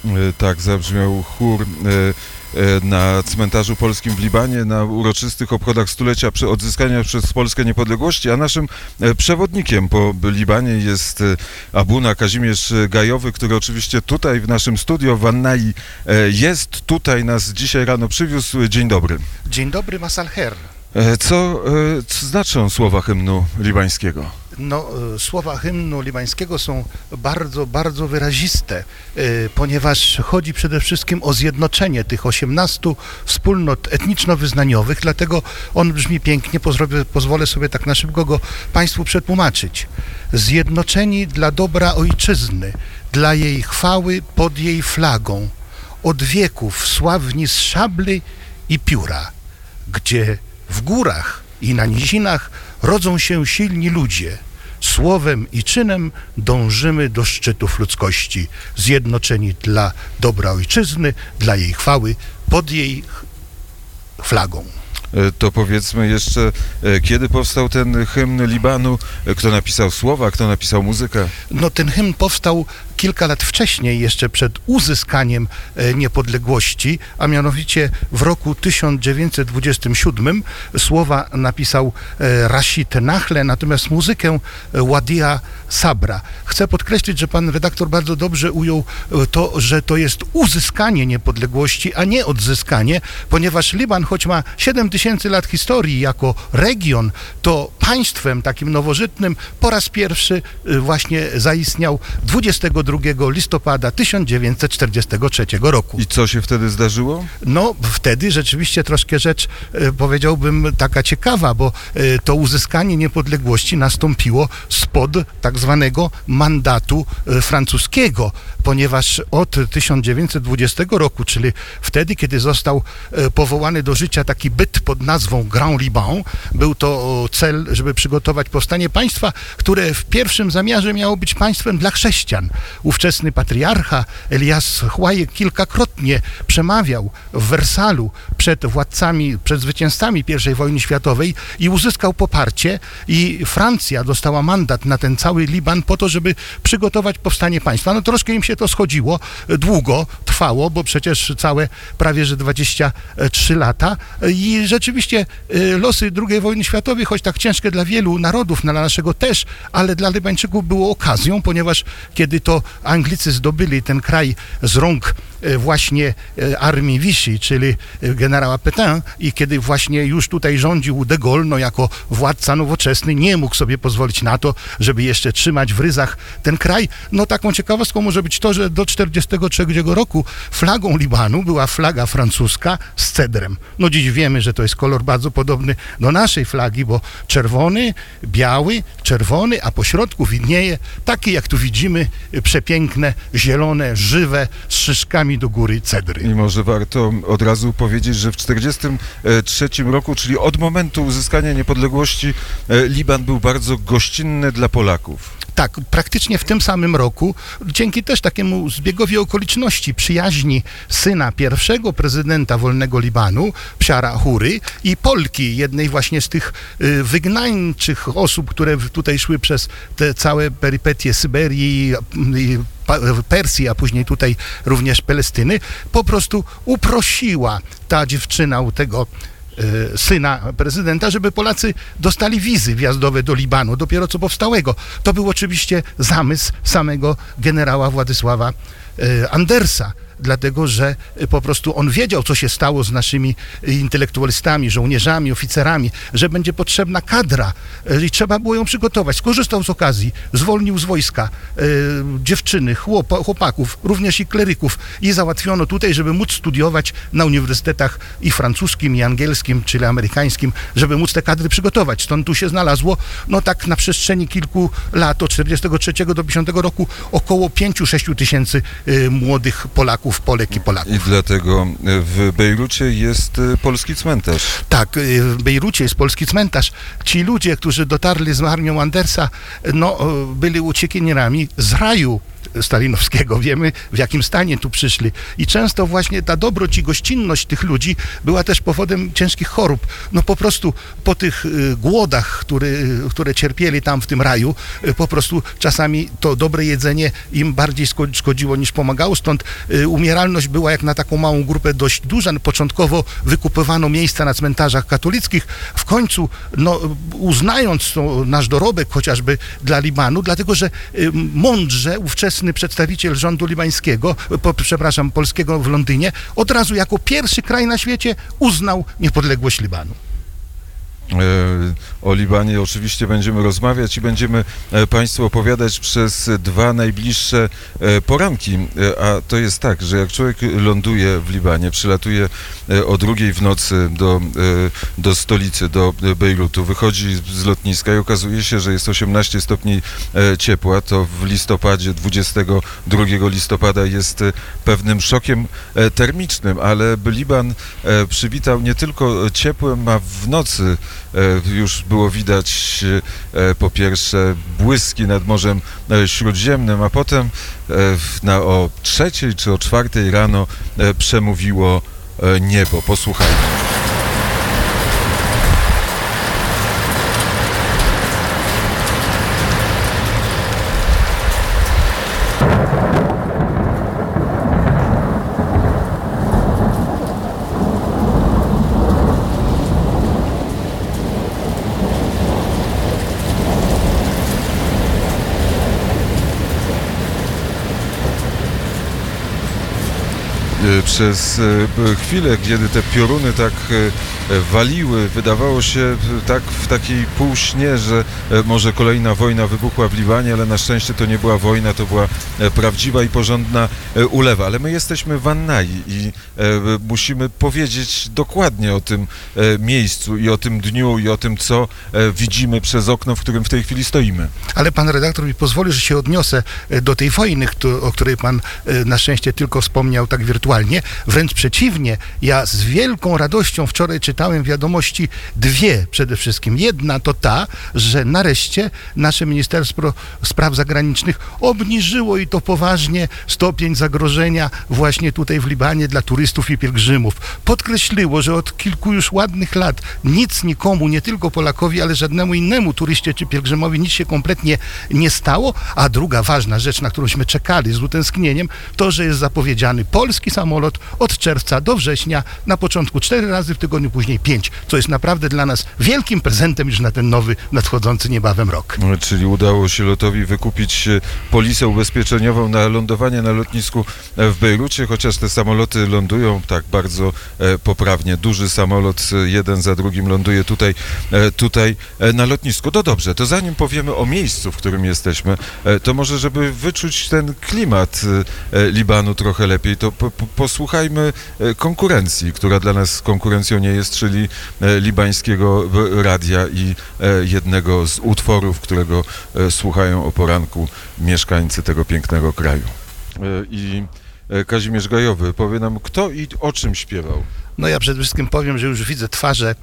Tak zabrzmiał chór na cmentarzu polskim w Libanie na uroczystych obchodach stulecia odzyskania przez Polskę niepodległości, a naszym przewodnikiem po Libanie jest Abuna Kazimierz Gajowy, który oczywiście tutaj w naszym studio w Annai jest, tutaj nas dzisiaj rano przywiózł. Dzień dobry. Dzień dobry, Masal Her. Co znaczą słowa hymnu libańskiego? Słowa hymnu libańskiego są bardzo, bardzo wyraziste, ponieważ chodzi przede wszystkim o zjednoczenie tych 18 wspólnot etniczno-wyznaniowych, dlatego on brzmi pięknie, pozwolę sobie tak na szybko go Państwu przetłumaczyć. Zjednoczeni dla dobra ojczyzny, dla jej chwały pod jej flagą, od wieków sławni z szabli i pióra, gdzie w górach i na nizinach rodzą się silni ludzie. Słowem i czynem dążymy do szczytów ludzkości, zjednoczeni dla dobra ojczyzny, dla jej chwały, pod jej flagą. To powiedzmy jeszcze, kiedy powstał ten hymn Libanu? Kto napisał słowa, kto napisał muzykę? Ten hymn powstał kilka lat wcześniej, jeszcze przed uzyskaniem niepodległości, a mianowicie w roku 1927 słowa napisał Rashid Nachle, natomiast muzykę Wadia Sabra. Chcę podkreślić, że pan redaktor bardzo dobrze ujął to, że to jest uzyskanie niepodległości, a nie odzyskanie, ponieważ Liban, choć ma 7000 lat historii jako region, to państwem takim nowożytnym po raz pierwszy właśnie zaistniał 22 listopada 1943 roku. I co się wtedy zdarzyło? Wtedy rzeczywiście troszkę rzecz, powiedziałbym, taka ciekawa, bo to uzyskanie niepodległości nastąpiło spod tak zwanego mandatu francuskiego, ponieważ od 1920 roku, czyli wtedy, kiedy został powołany do życia taki byt pod nazwą Grand Liban, był to cel, żeby przygotować powstanie państwa, które w pierwszym zamiarze miało być państwem dla chrześcijan. Ówczesny patriarcha Elias Chouaye kilkakrotnie przemawiał w Wersalu przed władcami, przed zwycięzcami I wojny światowej i uzyskał poparcie, i Francja dostała mandat na ten cały Liban po to, żeby przygotować powstanie państwa. Troszkę im się to schodziło, długo trwało, bo przecież całe prawie że 23 lata, i rzeczywiście losy II wojny światowej, choć tak ciężkie dla wielu narodów, dla naszego też, ale dla Libańczyków było okazją, ponieważ kiedy to Anglicy zdobyli ten kraj z rąk właśnie armii Vichy, czyli generała Pétain, i kiedy właśnie już tutaj rządził de Gaulle, jako władca nowoczesny, nie mógł sobie pozwolić na to, żeby jeszcze trzymać w ryzach ten kraj. Taką ciekawostką może być to, że do 1943 roku flagą Libanu była flaga francuska z cedrem. Dziś wiemy, że to jest kolor bardzo podobny do naszej flagi, bo czerwony, biały, czerwony, a po środku widnieje takie, jak tu widzimy, przepiękne, zielone, żywe, z szyszkami do góry cedry. I może warto od razu powiedzieć, że w 1943 roku, czyli od momentu uzyskania niepodległości, Liban był bardzo gościnny dla Polaków. Tak, praktycznie w tym samym roku, dzięki też takiemu zbiegowi okoliczności, przyjaźni syna pierwszego prezydenta wolnego Libanu, Psiara Hury, i Polki, jednej właśnie z tych wygnańczych osób, które tutaj szły przez te całe perypetie Syberii i Persji, a później tutaj również Palestyny, po prostu uprosiła ta dziewczyna u tego syna prezydenta, żeby Polacy dostali wizy wjazdowe do Libanu, dopiero co powstałego. To był oczywiście zamysł samego generała Władysława Andersa, dlatego że po prostu on wiedział, co się stało z naszymi intelektualistami, żołnierzami, oficerami, że będzie potrzebna kadra i trzeba było ją przygotować. Skorzystał z okazji, zwolnił z wojska dziewczyny, chłopaków, również i kleryków, i załatwiono tutaj, żeby móc studiować na uniwersytetach i francuskim, i angielskim, czyli amerykańskim, żeby móc te kadry przygotować. Stąd tu się znalazło, tak na przestrzeni kilku lat, od 1943 do 1950 roku, około 5-6 tysięcy młodych Polaków, Polek i Polaków. I dlatego w Bejrucie jest polski cmentarz. Tak, w Bejrucie jest polski cmentarz. Ci ludzie, którzy dotarli z armią Andersa, byli uciekinierami z raju stalinowskiego. Wiemy, w jakim stanie tu przyszli. I często właśnie ta dobroć i gościnność tych ludzi była też powodem ciężkich chorób. No po prostu po tych głodach, które cierpieli tam w tym raju, po prostu czasami to dobre jedzenie im bardziej szkodziło niż pomagało. Stąd umieralność była jak na taką małą grupę dość duża. Początkowo wykupywano miejsca na cmentarzach katolickich. W końcu, uznając nasz dorobek chociażby dla Libanu, dlatego że mądrze ówczesny przedstawiciel rządu libańskiego, polskiego w Londynie, od razu jako pierwszy kraj na świecie uznał niepodległość Libanu. O Libanie oczywiście będziemy rozmawiać i będziemy Państwu opowiadać przez 2 najbliższe poranki, a to jest tak, że jak człowiek ląduje w Libanie, przylatuje o 2:00 w nocy do stolicy, do Bejrutu, wychodzi z lotniska i okazuje się, że jest 18 stopni ciepła, to w listopadzie, 22 listopada jest pewnym szokiem termicznym, ale Liban przywitał nie tylko ciepłem, a w nocy już było widać po pierwsze błyski nad Morzem Śródziemnym, a potem o 3:00 czy o 4:00 rano przemówiło niebo. Posłuchajmy. Przez chwilę, kiedy te pioruny tak waliły, wydawało się tak w takiej półśnie, że może kolejna wojna wybuchła w Libanie, ale na szczęście to nie była wojna, to była prawdziwa i porządna ulewa. Ale my jesteśmy w Annai i musimy powiedzieć dokładnie o tym miejscu i o tym dniu i o tym, co widzimy przez okno, w którym w tej chwili stoimy. Ale pan redaktor mi pozwoli, że się odniosę do tej wojny, o której pan na szczęście tylko wspomniał tak wirtualnie. Wręcz przeciwnie, ja z wielką radością wczoraj czytałem wiadomości 2 przede wszystkim. Jedna to ta, że nareszcie nasze Ministerstwo Spraw Zagranicznych obniżyło i to poważnie stopień zagrożenia właśnie tutaj w Libanie dla turystów i pielgrzymów. Podkreśliło, że od kilku już ładnych lat nic nikomu, nie tylko Polakowi, ale żadnemu innemu turyście czy pielgrzymowi nic się kompletnie nie stało. A druga ważna rzecz, na którąśmy czekali z utęsknieniem, to, że jest zapowiedziany polski samolot od czerwca do września, na początku 4 razy w tygodniu, później 5, co jest naprawdę dla nas wielkim prezentem już na ten nowy, nadchodzący niebawem rok. Czyli udało się lotowi wykupić polisę ubezpieczeniową na lądowanie na lotnisku w Bejrucie, chociaż te samoloty lądują tak bardzo poprawnie. Duży samolot, jeden za drugim ląduje tutaj na lotnisku. No dobrze, to zanim powiemy o miejscu, w którym jesteśmy, to może, żeby wyczuć ten klimat Libanu trochę lepiej, to posłuchajmy konkurencji, która dla nas konkurencją nie jest, czyli libańskiego radia i jednego z utworów, którego słuchają o poranku mieszkańcy tego pięknego kraju. I Kazimierz Gajowy powie nam, kto i o czym śpiewał. No ja przede wszystkim powiem, że już widzę twarze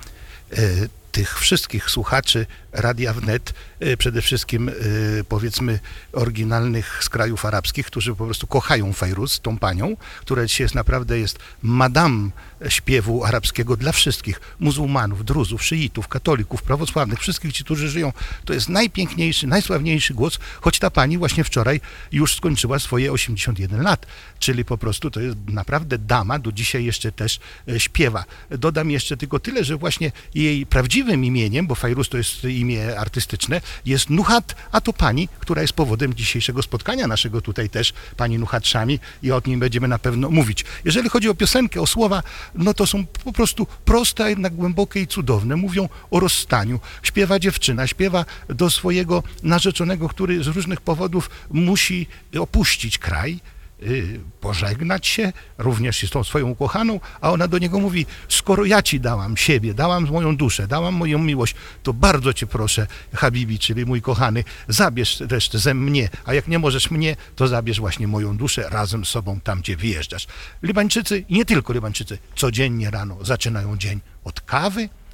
tych wszystkich słuchaczy Radia Wnet, przede wszystkim powiedzmy oryginalnych z krajów arabskich, którzy po prostu kochają Fajruz, tą panią, która dzisiaj jest madame śpiewu arabskiego dla wszystkich muzułmanów, druzów, szyitów, katolików, prawosławnych, wszystkich ci, którzy żyją. To jest najpiękniejszy, najsławniejszy głos, choć ta pani właśnie wczoraj już skończyła swoje 81 lat, czyli po prostu to jest naprawdę dama, do dzisiaj jeszcze też śpiewa. Dodam jeszcze tylko tyle, że właśnie jej prawdziwym imieniem, bo Fajruz to jest imię artystyczne, jest Nuhat, a to pani, która jest powodem dzisiejszego spotkania naszego tutaj też, pani Nuhat Szami, i o nim będziemy na pewno mówić. Jeżeli chodzi o piosenkę, o słowa, no to są po prostu proste, a jednak głębokie i cudowne. Mówią o rozstaniu. Śpiewa dziewczyna, śpiewa do swojego narzeczonego, który z różnych powodów musi opuścić kraj, pożegnać się również z tą swoją ukochaną, a ona do niego mówi: skoro ja ci dałam siebie, dałam moją duszę, dałam moją miłość, to bardzo cię proszę, Habibi, czyli mój kochany, zabierz resztę ze mnie, a jak nie możesz mnie, to zabierz właśnie moją duszę, razem z sobą tam, gdzie wyjeżdżasz. Libańczycy, i nie tylko Libańczycy, codziennie rano zaczynają dzień od kawy,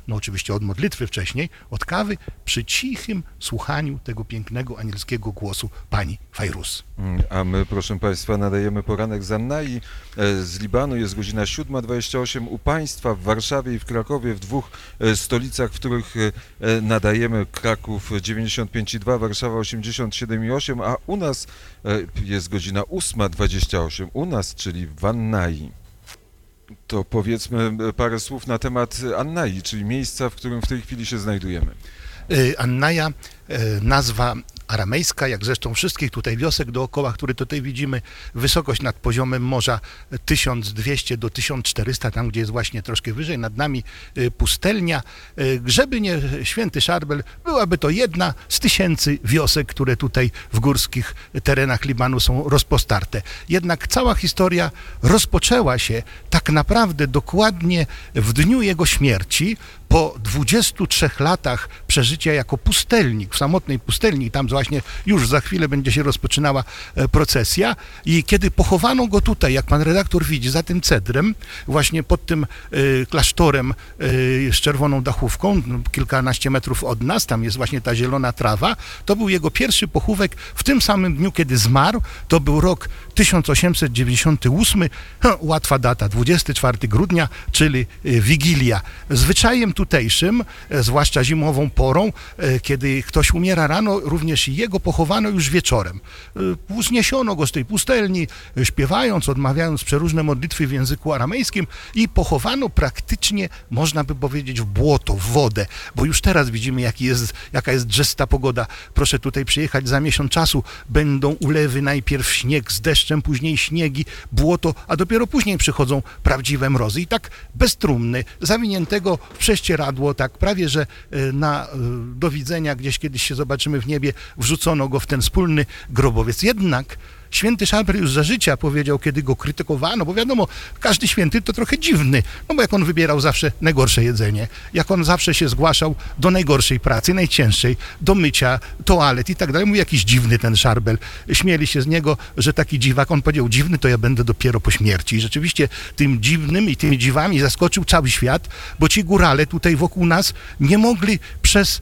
no oczywiście od modlitwy wcześniej, od kawy, przy cichym słuchaniu tego pięknego anielskiego głosu pani Fajrus. A my, proszę Państwa, nadajemy poranek z Annai z Libanu. Jest godzina 7:28 u Państwa w Warszawie i w Krakowie, w dwóch stolicach, w których nadajemy. Kraków 95,2, Warszawa 87,8, a u nas jest godzina 8:28. U nas, czyli w Annai. To powiedzmy parę słów na temat Annai, czyli miejsca, w którym w tej chwili się znajdujemy. Annaja, nazwa aramejska, jak zresztą wszystkich tutaj wiosek dookoła, które tutaj widzimy, wysokość nad poziomem morza 1200 do 1400, tam gdzie jest właśnie troszkę wyżej, nad nami pustelnia. Grzeby nie Święty Szarbel, byłaby to jedna z tysięcy wiosek, które tutaj w górskich terenach Libanu są rozpostarte. Jednak cała historia rozpoczęła się tak naprawdę dokładnie w dniu jego śmierci, po 23 latach przeżycia jako pustelnik, w samotnej pustelni, tam właśnie już za chwilę będzie się rozpoczynała procesja, i kiedy pochowano go tutaj, jak pan redaktor widzi, za tym cedrem, właśnie pod tym klasztorem z czerwoną dachówką, kilkanaście metrów od nas, tam jest właśnie ta zielona trawa, to był jego pierwszy pochówek w tym samym dniu, kiedy zmarł. To był rok 1898, łatwa data, 24 grudnia, czyli Wigilia. Zwyczajem tutejszym, zwłaszcza zimową porą, kiedy ktoś umiera rano, również jego pochowano już wieczorem. Zniesiono go z tej pustelni, śpiewając, odmawiając przeróżne modlitwy w języku aramejskim, i pochowano praktycznie, można by powiedzieć, w błoto, w wodę, bo już teraz widzimy, jaka jest drzesta pogoda. Proszę tutaj przyjechać za miesiąc czasu, będą ulewy, najpierw śnieg z deszczem, później śniegi, błoto, a dopiero później przychodzą prawdziwe mrozy. I tak bez trumny, zawiniętego w prześcieradło, tak prawie że na do widzenia, gdzieś kiedyś się zobaczymy w niebie, wrzucono go w ten wspólny grobowiec. Jednak Święty Szarbel już za życia powiedział, kiedy go krytykowano, bo wiadomo, każdy święty to trochę dziwny, no bo jak on wybierał zawsze najgorsze jedzenie, jak on zawsze się zgłaszał do najgorszej pracy, najcięższej, do mycia toalet i tak dalej. Mówi, jakiś dziwny ten Szarbel. Śmieli się z niego, że taki dziwak. On powiedział, dziwny to ja będę dopiero po śmierci. I rzeczywiście tym dziwnym i tymi dziwami zaskoczył cały świat, bo ci górale tutaj wokół nas nie mogli przez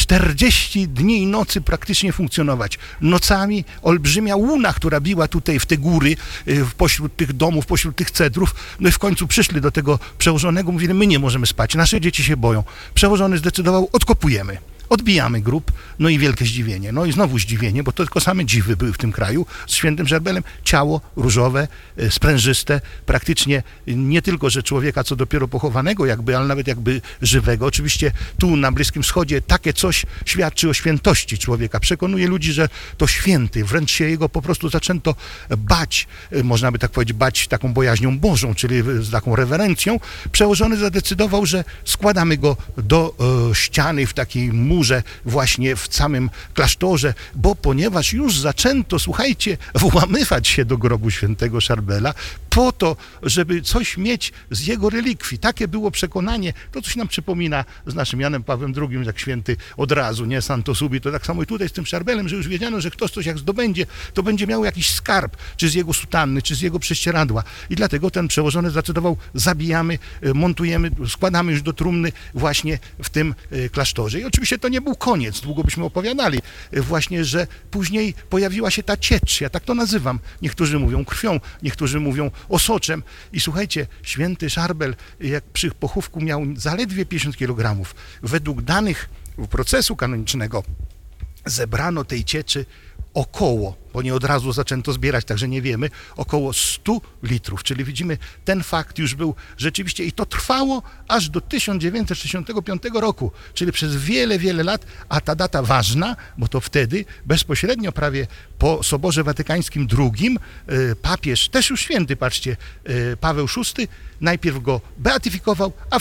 40 dni i nocy praktycznie funkcjonować. Nocami olbrzymia łuna, która biła tutaj w te góry, pośród tych domów, pośród tych cedrów, no i w końcu przyszli do tego przełożonego, mówili, my nie możemy spać, nasze dzieci się boją. Przełożony zdecydował, odkopujemy. Odbijamy grób, no i wielkie zdziwienie. No i znowu zdziwienie, bo to tylko same dziwy były w tym kraju z Świętym Szarbelem. Ciało różowe, sprężyste, praktycznie nie tylko, że człowieka, co dopiero pochowanego jakby, ale nawet jakby żywego. Oczywiście tu na Bliskim Wschodzie takie coś świadczy o świętości człowieka. Przekonuje ludzi, że to święty, wręcz się jego po prostu zaczęto bać, można by tak powiedzieć, bać taką bojaźnią Bożą, czyli z taką rewerencją. Przełożony zadecydował, że składamy go do ściany w takiej murze właśnie w samym klasztorze, bo ponieważ już zaczęto, słuchajcie, włamywać się do grobu Świętego Szarbela po to, żeby coś mieć z jego relikwii. Takie było przekonanie. To coś nam przypomina z naszym Janem Pawłem II, jak święty od razu, nie, Santo Subito, tak samo i tutaj z tym Szarbelem, że już wiedziano, że ktoś coś jak zdobędzie, to będzie miał jakiś skarb, czy z jego sutanny, czy z jego prześcieradła. I dlatego ten przełożony zdecydował, zabijamy, montujemy, składamy już do trumny właśnie w tym klasztorze. I oczywiście to nie był koniec, długo byśmy opowiadali, właśnie, że później pojawiła się ta ciecz, ja tak to nazywam. Niektórzy mówią krwią, niektórzy mówią osoczem. I słuchajcie, Święty Szarbel, jak przy pochówku miał zaledwie 50 kg. Według danych procesu kanonicznego zebrano tej cieczy około, bo nie od razu zaczęto zbierać, także nie wiemy, około 100 litrów. Czyli widzimy, ten fakt już był rzeczywiście i to trwało aż do 1965 roku, czyli przez wiele, wiele lat, a ta data ważna, bo to wtedy bezpośrednio prawie po Soborze Watykańskim II papież, też już święty, patrzcie, Paweł VI, najpierw go beatyfikował, a w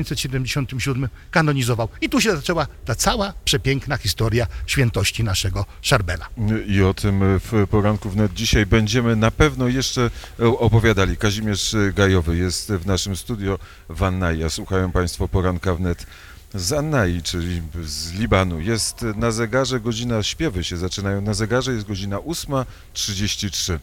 1977 kanonizował. I tu się zaczęła ta cała przepiękna historia świętości naszego Szarbela. I o tym w poranku wnet dzisiaj będziemy na pewno jeszcze opowiadali. Kazimierz Gajowy jest w naszym studio w Annai. Słuchają Państwo poranka wnet z Annai, czyli z Libanu. Jest na zegarze godzina, śpiewy się zaczynają na zegarze, jest godzina 8:33.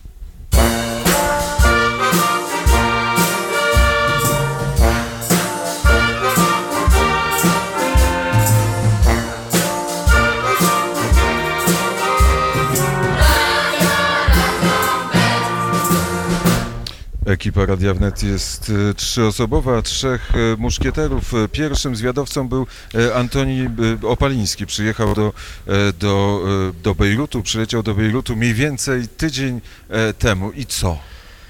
Ekipa Radia Wnet jest trzyosobowa, 3 muszkieterów. Pierwszym zwiadowcą był Antoni Opaliński. Przyjechał do Bejrutu, przyleciał do Bejrutu mniej więcej tydzień temu. I co?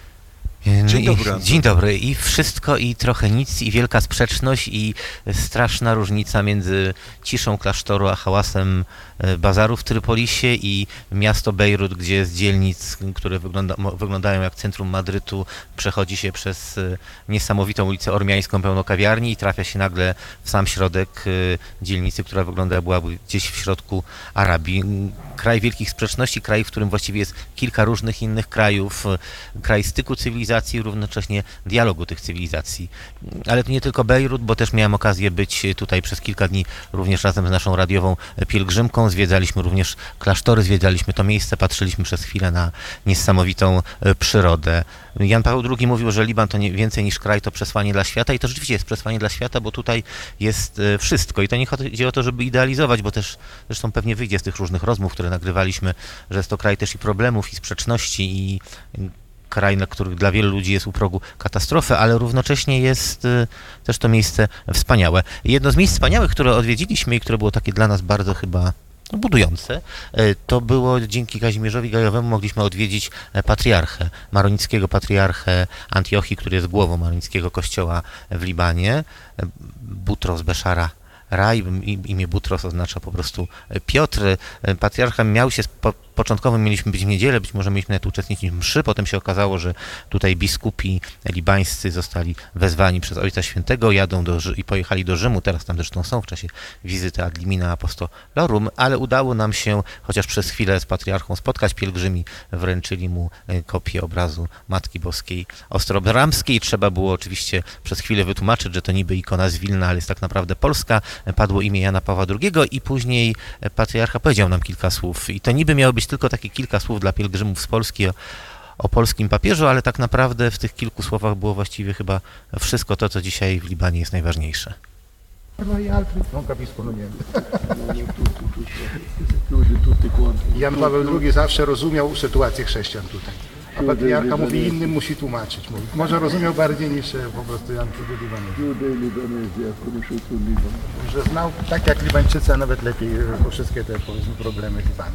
Dzień dobry. Dzień dobry. I wszystko, i trochę nic, i wielka sprzeczność, i straszna różnica między ciszą klasztoru a hałasem bazaru w Trypolisie i miasto Bejrut, gdzie z dzielnic, które wyglądają jak centrum Madrytu, przechodzi się przez niesamowitą ulicę Ormiańską pełną kawiarni i trafia się nagle w sam środek dzielnicy, która byłaby gdzieś w środku Arabii. Kraj wielkich sprzeczności, kraj, w którym właściwie jest kilka różnych innych krajów, kraj styku cywilizacji, równocześnie dialogu tych cywilizacji. Ale to nie tylko Bejrut, bo też miałem okazję być tutaj przez kilka dni również razem z naszą radiową pielgrzymką. Zwiedzaliśmy również klasztory, zwiedzaliśmy to miejsce, patrzyliśmy przez chwilę na niesamowitą przyrodę. Jan Paweł II mówił, że Liban to nie więcej niż kraj, to przesłanie dla świata i to rzeczywiście jest przesłanie dla świata, bo tutaj jest wszystko. I to nie chodzi o to, żeby idealizować, bo też zresztą pewnie wyjdzie z tych różnych rozmów, które nagrywaliśmy, że jest to kraj też i problemów, i sprzeczności, i kraj, który dla wielu ludzi jest u progu katastrofy, ale równocześnie jest też to miejsce wspaniałe. Jedno z miejsc wspaniałych, które odwiedziliśmy i które było takie dla nas bardzo chyba budujące, to było dzięki Kazimierzowi Gajowemu mogliśmy odwiedzić patriarchę, maronickiego patriarchę Antiochii, który jest głową maronickiego kościoła w Libanie, Butros Beszara Raj. Imię Butros oznacza po prostu Piotr. Patriarcha miał się początkowo mieliśmy być w niedzielę, być może mieliśmy nawet uczestniczyć w mszy, potem się okazało, że tutaj biskupi libańscy zostali wezwani przez Ojca Świętego, i pojechali do Rzymu, teraz tam zresztą są w czasie wizyty ad limina apostolorum, ale udało nam się chociaż przez chwilę z patriarchą spotkać. Pielgrzymi wręczyli mu kopię obrazu Matki Boskiej Ostrobramskiej. Trzeba było oczywiście przez chwilę wytłumaczyć, że to niby ikona z Wilna, ale jest tak naprawdę polska. Padło imię Jana Pawła II i później patriarcha powiedział nam kilka słów i to niby miało być tylko takie kilka słów dla pielgrzymów z Polski o polskim papieżu, ale tak naprawdę w tych kilku słowach było właściwie chyba wszystko to, co dzisiaj w Libanie jest najważniejsze. Jan Paweł II zawsze rozumiał sytuację chrześcijan tutaj. A patriarcha mówi, innym musi tłumaczyć. Mówi. Może rozumiał bardziej niż po prostu Jan Paweł że znał tak jak Libańczycy, a nawet lepiej wszystkie te powiedzmy problemy Libanu.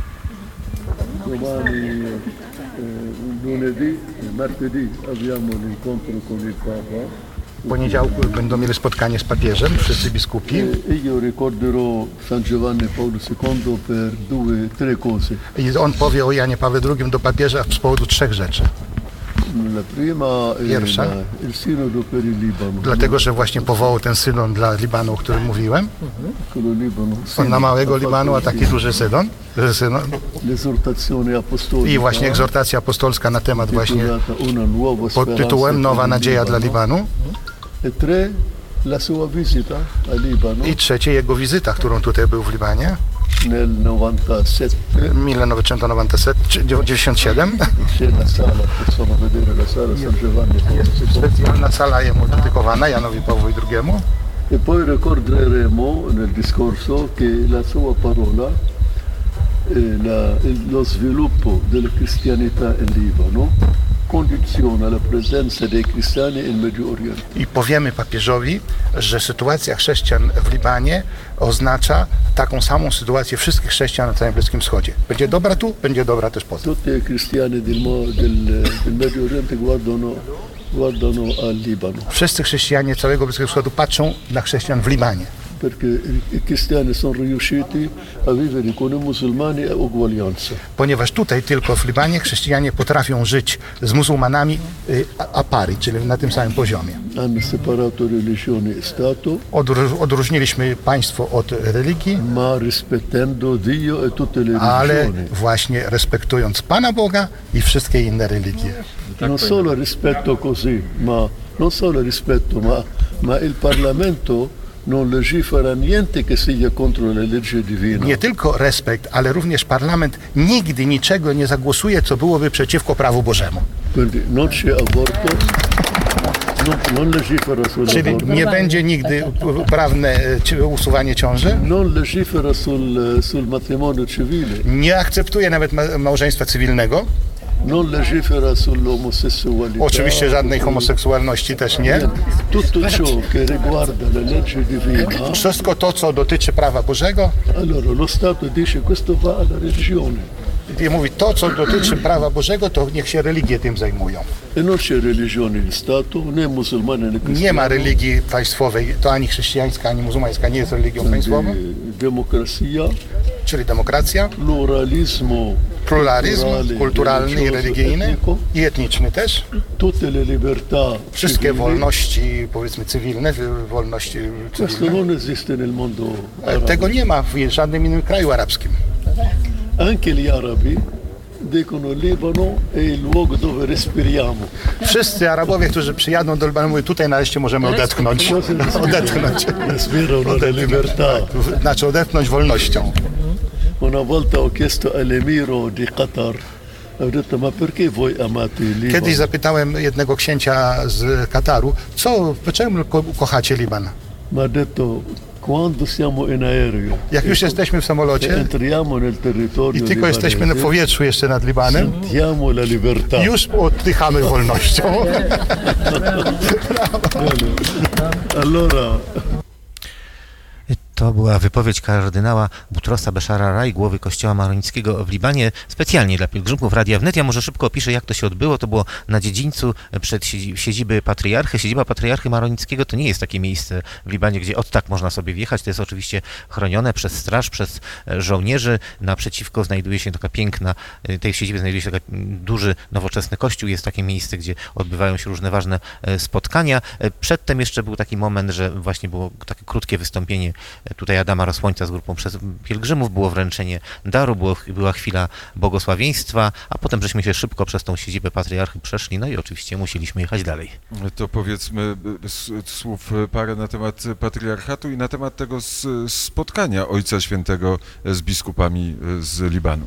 Domani, lunedì, martedì abbiamo l'incontro con il Papa. W poniedziałku będą mieli spotkanie z papieżem, wszyscy biskupi. Io ricorderò San Giovanni Paolo II per tre cose. I on powie o Janie Pawle II do papieża z powodu 3 rzeczy. La prima Pierwsza, il sinodo per il Libano. dlatego, że właśnie powołał ten synod dla Libanu, o którym mówiłem. On na małego Libanu, a taki duży synod. L'esortazione apostolica. I właśnie egzortacja apostolska na temat właśnie pod tytułem Nowa Nadzieja dla Libanu. E tre, la sua visita al Libano. I trzecie jego wizyta, którą tutaj był w Libanie. Nel 97. 1997. C'è la sala, possono vedere la sala San Giovanni. Jest specjalna sala jemu dedykowana, Janowi Pawłowi II. E poi ricorderemo nel discorso che la sua parola, lo sviluppo della cristianità in Libano condiziona la presenza dei cristiani in Medio Oriente. I powiemy papieżowi, że sytuacja chrześcijan w Libanie oznacza taką samą sytuację wszystkich chrześcijan na całym Bliskim Wschodzie. Będzie dobra tu, będzie dobra też poza. Tutti i cristiani del Medio Oriente guardano al Libano. Wszyscy chrześcijanie całego Bliskiego Wschodu patrzą na chrześcijan w Libanie. Perché i cristiani sono riusciti a vivere con i musulmani a uguaglianza. Ponieważ tutaj tylko w Libanie chrześcijanie potrafią żyć z muzułmanami a pari, czyli na tym samym poziomie. Hanno separato religione e Stato. Odróżniliśmy państwo od religii, Ma rispettando Dio e tutte le ale religioni. właśnie respektując Pana Boga i wszystkie inne religie. Non solo rispetto così, non solo rispetto, ma il Parlamento non legifera niente che sia contro la legge divina. Nie tylko respekt, ale również parlament nigdy niczego nie zagłosuje, co byłoby przeciwko prawu Bożemu. Quindi non c'è aborto, non legifera Czyli sull'aborto, nie będzie nigdy prawne usuwanie ciąży, non legifera sul matrimonio civile. nie akceptuje nawet małżeństwa cywilnego non legifera sull'omosessualità. Oczywiście żadnej homoseksualności też nie. Tutto ciò che riguarda la legge divina, Wszystko to, co dotyczy prawa Bożego, allora lo Stato dice questo va alla religione i mówi, to, co dotyczy prawa Bożego, to niech się religie tym zajmują. e non c'è religione di Stato, né musulmane né Nie cristiano. ma religii państwowej, to ani chrześcijańska, ani muzułmańska nie jest religią państwową, Democrazia, czyli demokracja, pluralismo pluralizm kulturalny i religioso, religijny etnico, i etniczny też. tutte le libertà Wszystkie civili. wolności, powiedzmy, cywilne, wolności Questo cywilne. non esiste nel mondo arabo. Tego nie ma w żadnym innym kraju arabskim. Anche gli arabi dicono Libano è il luogo dove respiriamo. Wszyscy Arabowie, którzy przyjadą do Libanu, mówią, tutaj nareszcie możemy odetchnąć. Odetchnąć. Respirano la libertà. Znaczy odetchnąć wolnością. Una volta ho chiesto all'emiro di Qatar, ho detto ma perché voi amate il Kiedyś Libano? zapytałem jednego księcia z Kataru, czemu kochacie Liban? Mi ha detto quando siamo in aereo Jak już jesteśmy w e samolocie entriamo nel i territorio tylko jesteśmy na libanese, powietrzu jeszcze nad Libanem, sentiamo la libertà. już oddychamy wolnością. Allora, To była wypowiedź kardynała Butrosa Beszara Rai, głowy kościoła maronickiego w Libanie, specjalnie dla pielgrzymków Radia Wnet. Ja może szybko opiszę, jak to się odbyło. To było na dziedzińcu przed siedziby patriarchy. Siedziba patriarchy maronickiego to nie jest takie miejsce w Libanie, gdzie od tak można sobie wjechać. To jest oczywiście chronione przez straż, przez żołnierzy. Naprzeciwko znajduje się taka piękna, tej siedziby znajduje się taki duży, nowoczesny kościół. Jest takie miejsce, gdzie odbywają się różne ważne spotkania. Przedtem jeszcze był taki moment, że właśnie było takie krótkie wystąpienie tutaj Adama Rosłońca z grupą pielgrzymów, było wręczenie daru, była chwila błogosławieństwa, a potem żeśmy się szybko przez tą siedzibę patriarchy przeszli, no i oczywiście musieliśmy jechać dalej. To powiedzmy słów parę na temat patriarchatu i na temat tego spotkania Ojca Świętego z biskupami z Libanu.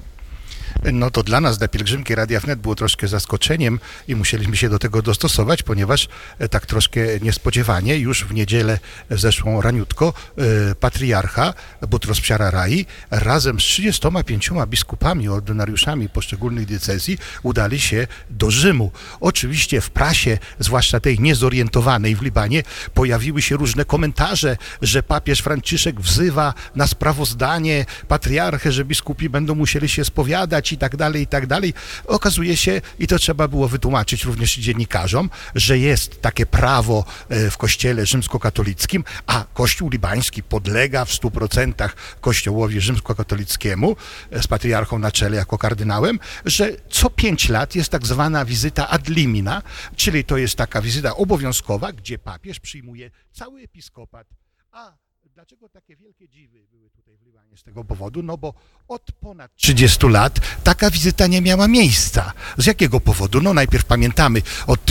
No to dla nas, dla pielgrzymki Radia Wnet było troszkę zaskoczeniem i musieliśmy się do tego dostosować, ponieważ tak troszkę niespodziewanie już w niedzielę zeszłą raniutko patriarcha Butros Beszara Rai razem z 35 biskupami, ordynariuszami poszczególnych diecezji udali się do Rzymu. Oczywiście w prasie, zwłaszcza tej niezorientowanej w Libanie, pojawiły się różne komentarze, że papież Franciszek wzywa na sprawozdanie patriarchę, że biskupi będą musieli się spowiadać i tak dalej, i tak dalej. Okazuje się, i to trzeba było wytłumaczyć również dziennikarzom, że jest takie prawo w kościele rzymskokatolickim, a kościół libański podlega w 100% kościołowi rzymskokatolickiemu z patriarchą na czele jako kardynałem, że co 5 lat jest tak zwana wizyta ad limina, czyli to jest taka wizyta obowiązkowa, gdzie papież przyjmuje cały episkopat. A dlaczego takie wielkie dziwy były tutaj w Libanie z tego powodu? No bo od ponad 30 lat taka wizyta nie miała miejsca. Z jakiego powodu? No najpierw pamiętamy od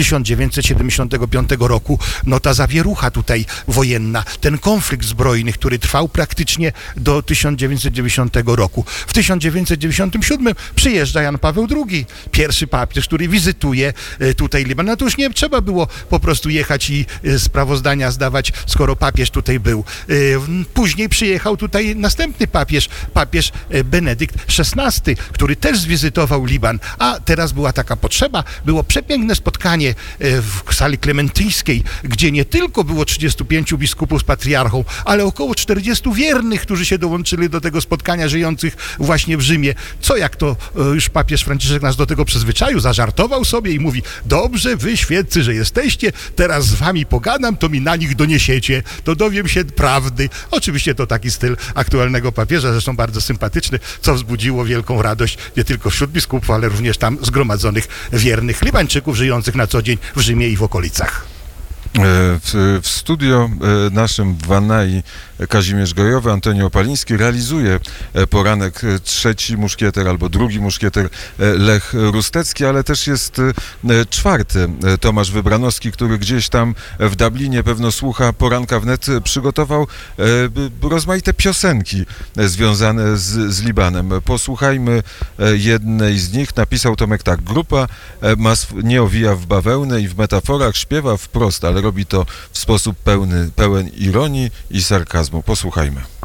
1975 roku, no ta zawierucha tutaj wojenna, ten konflikt zbrojny, który trwał praktycznie do 1990 roku. W 1997 przyjeżdża Jan Paweł II, pierwszy papież, który wizytuje tutaj Liban. No to już nie trzeba było po prostu jechać i sprawozdania zdawać, skoro papież tutaj był. Później przyjechał tutaj następny papież Benedykt XVI, który też zwizytował Liban, a teraz była taka potrzeba, było przepiękne spotkanie w sali klementyjskiej, gdzie nie tylko było 35 biskupów z patriarchą, ale około 40 wiernych, którzy się dołączyli do tego spotkania, żyjących właśnie w Rzymie. Co jak to już papież Franciszek nas do tego przyzwyczaił, zażartował sobie i mówi: dobrze, wy świeccy, że jesteście, teraz z wami pogadam, to mi na nich doniesiecie, to dowiem się prawdy. Oczywiście to taki styl aktualnego papieża, zresztą bardzo sympatyczny, co wzbudziło wielką radość nie tylko wśród biskupów, ale również tam zgromadzonych wiernych Libańczyków żyjących na co dzień w Rzymie i w okolicach. W studio naszym w Wannai Kazimierz Gojowy, Antoni Opaliński realizuje poranek trzeci muszkieter albo drugi muszkieter Lech Rustecki, ale też jest czwarty Tomasz Wybranowski, który gdzieś tam w Dublinie pewno słucha poranka wnet, przygotował rozmaite piosenki związane z Libanem. Posłuchajmy jednej z nich. Napisał Tomek tak: grupa nie owija w bawełnę i w metaforach śpiewa wprost, ale robi to w sposób pełen ironii i sarkazmu. Posłuchajmy.